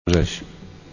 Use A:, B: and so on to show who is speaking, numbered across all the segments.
A: wrześniu.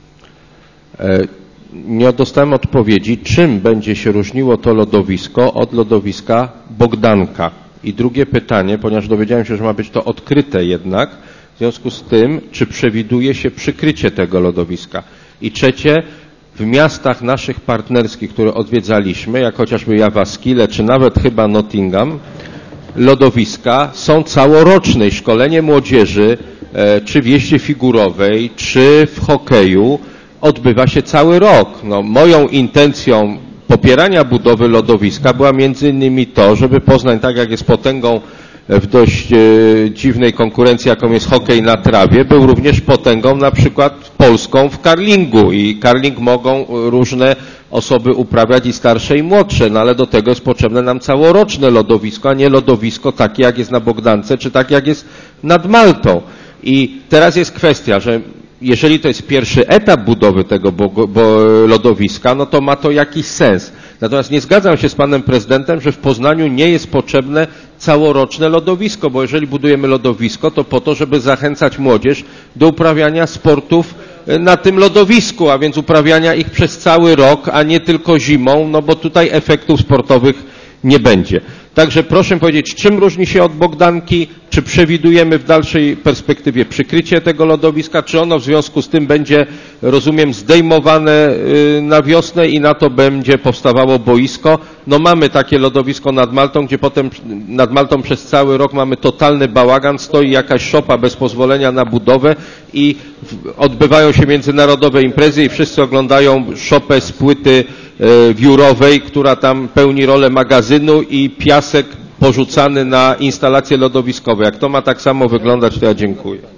A: Nie dostałem odpowiedzi, czym będzie się różniło to lodowisko od lodowiska Bogdanka. I drugie pytanie, ponieważ dowiedziałem się, że ma być to odkryte jednak, w związku z tym, czy przewiduje się przykrycie tego lodowiska. I trzecie, w miastach naszych partnerskich, które odwiedzaliśmy, jak chociażby Jawasquile, czy nawet chyba Nottingham, lodowiska są całoroczne i szkolenie młodzieży, czy w jeździe figurowej, czy w hokeju odbywa się cały rok. No, moją intencją popierania budowy lodowiska była między innymi to, żeby Poznań, tak jak jest potęgą w dość dziwnej konkurencji, jaką jest hokej na trawie, był również potęgą na przykład polską w curlingu i curling mogą różne osoby uprawiać i starsze i młodsze, no ale do tego jest potrzebne nam całoroczne lodowisko, a nie lodowisko takie jak jest na Bogdance, czy tak jak jest nad Maltą. I teraz jest kwestia, że jeżeli to jest pierwszy etap budowy tego lodowiska, no to ma to jakiś sens. Natomiast nie zgadzam się z panem prezydentem, że w Poznaniu nie jest potrzebne całoroczne lodowisko, bo jeżeli budujemy lodowisko, to po to, żeby zachęcać młodzież do uprawiania sportów na tym lodowisku, a więc uprawiania ich przez cały rok, a nie tylko zimą, no bo tutaj efektów sportowych nie będzie. Także proszę powiedzieć, czym różni się od Bogdanki, czy przewidujemy w dalszej perspektywie przykrycie tego lodowiska, czy ono w związku z tym będzie, rozumiem, zdejmowane na wiosnę i na to będzie powstawało boisko. No mamy takie lodowisko nad Maltą, gdzie potem nad Maltą przez cały rok mamy totalny bałagan, stoi jakaś szopa bez pozwolenia na budowę i odbywają się międzynarodowe imprezy i wszyscy oglądają szopę z płyty wiórowej, która tam pełni rolę magazynu i piasek porzucany na instalacje lodowiskowe. Jak to ma tak samo wyglądać, to ja dziękuję.